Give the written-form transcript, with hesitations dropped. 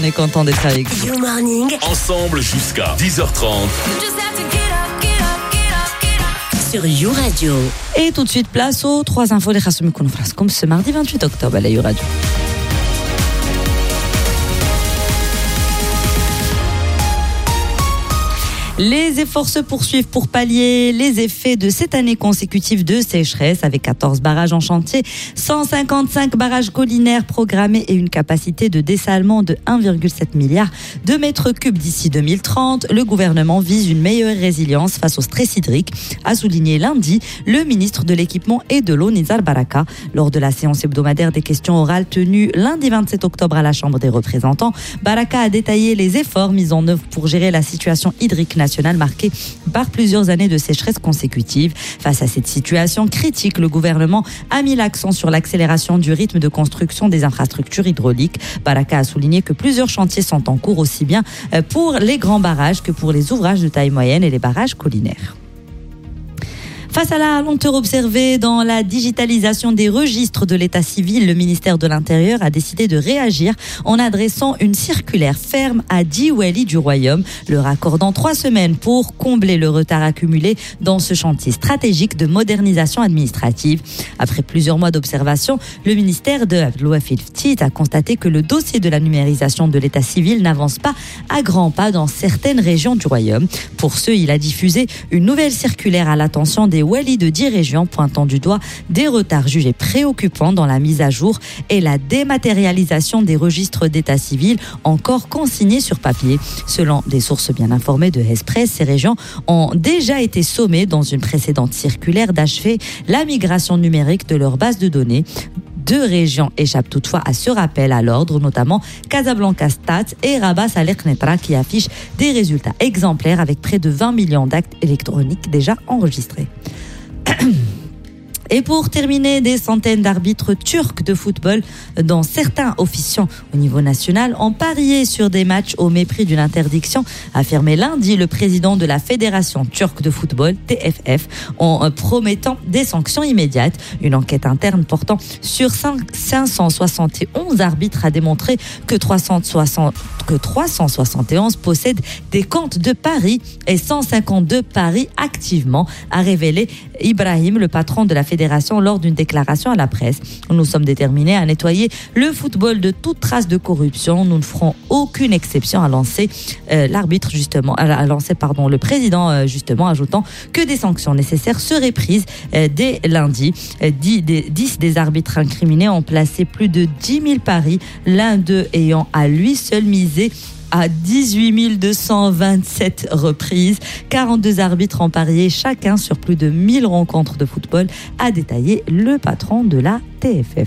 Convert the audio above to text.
On est content d'être avec vous. You Morning. Ensemble jusqu'à 10h30. Sur You Radio. Et tout de suite, place aux 3 infos les Khassoumi Konfras, comme ce mardi 28 octobre à la You Radio. Les efforts se poursuivent pour pallier les effets de cette année consécutive de sécheresse avec 14 barrages en chantier, 155 barrages collinaires programmés et une capacité de dessalement de 1,7 milliard de mètres cubes d'ici 2030. Le gouvernement vise une meilleure résilience face au stress hydrique, a souligné lundi le ministre de l'équipement et de l'eau Nizar Baraka lors de la séance hebdomadaire des questions orales tenue lundi 27 octobre à la Chambre des représentants. Baraka a détaillé les efforts mis en œuvre pour gérer la situation hydrique nationale marquée par plusieurs années de sécheresse consécutive. Face à cette situation critique, le gouvernement a mis l'accent sur l'accélération du rythme de construction des infrastructures hydrauliques. Baraka a souligné que plusieurs chantiers sont en cours aussi bien pour les grands barrages que pour les ouvrages de taille moyenne et les barrages collinaires. Face à la lenteur observée dans la digitalisation des registres de l'état civil, le ministère de l'Intérieur a décidé de réagir en adressant une circulaire ferme à 10 wali du Royaume, leur accordant 3 semaines pour combler le retard accumulé dans ce chantier stratégique de modernisation administrative. Après plusieurs mois d'observation, le ministère de Abdelouafil Ftit a constaté que le dossier de la numérisation de l'état civil n'avance pas à grands pas dans certaines régions du Royaume. Pour ce, il a diffusé une nouvelle circulaire à l'attention des wali de 10 régions, pointant du doigt des retards jugés préoccupants dans la mise à jour et la dématérialisation des registres d'état civil encore consignés sur papier. Selon des sources bien informées de Express, ces régions ont déjà été sommées dans une précédente circulaire d'achever la migration numérique de leur base de données. 2 régions échappent toutefois à ce rappel à l'ordre, notamment Casablanca Stats et Rabat Saleh Knetra qui affichent des résultats exemplaires avec près de 20 millions d'actes électroniques déjà enregistrés. Et pour terminer, des centaines d'arbitres turcs de football, dont certains officiants au niveau national, ont parié sur des matchs au mépris d'une interdiction, a affirmé lundi le président de la Fédération turque de football, TFF, en promettant des sanctions immédiates. Une enquête interne portant sur 571 arbitres a démontré que 371 possèdent des comptes de paris et 152 paris activement, a révélé Ibrahim, le patron de la Fédération, lors d'une déclaration à la presse. Nous sommes déterminés à nettoyer le football de toute trace de corruption. Nous ne ferons aucune exception, a lancé le président, justement, ajoutant que des sanctions nécessaires seraient prises dès lundi. 10 des arbitres incriminés ont placé plus de 10 000 paris, l'un d'eux ayant à lui seul misé à 18 227 reprises. 42 arbitres ont parié chacun sur plus de 1000 rencontres de football, a détaillé le patron de la TFF.